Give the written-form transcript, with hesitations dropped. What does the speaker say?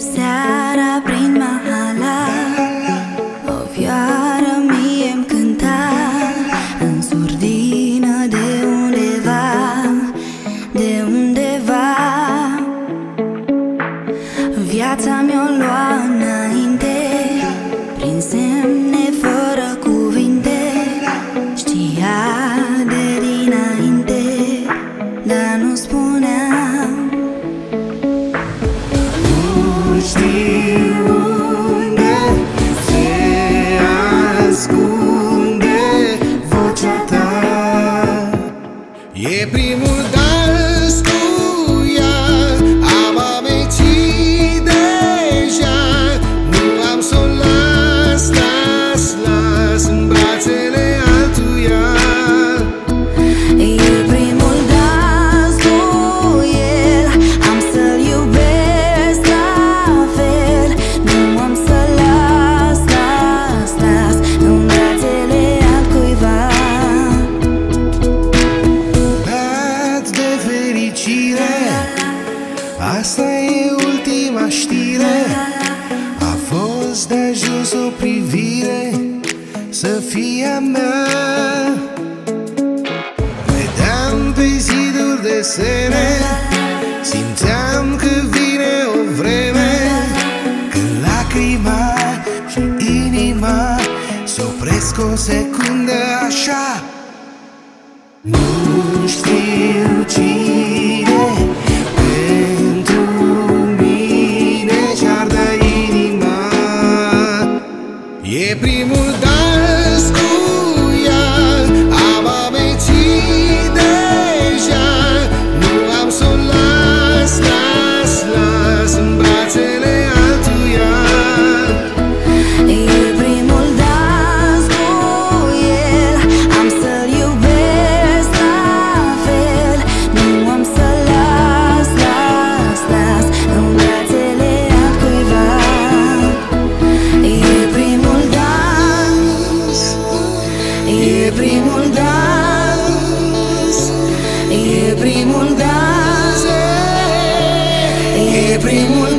Seara prin mahala, o vioară mie-mi cânta în surdină de undeva, de undeva. Viața mi-o lua înainte, prin semne fără cuvinte. Știa de dinainte, dar nu spuneam. Nu știu unde se ascunde vocea ta. E primul dans cu ea, am amețit deja. Nu am să o las, las în brațele altuia. E primul dans cu el, am să-l iubesc la fel. Nu am să las în brațele altcuiva. Dat de fericire, asta e ultima știre. A fost de ajuns o privire să fie a mea. Vedeam pe ziduri desene, simțeam că vine o vreme când lacrima și inima se opresc o secundă așa. Nu știu cine pentru mine ce-ar da inima. E primul dans cu ea, am amețit deja. Nu am să o las în brațele altuia. E primul dans cu el, am să-l iubesc la fel. Nu am să las în brațele altcuiva. E primul dans, e primul dans, e primul dans, e primul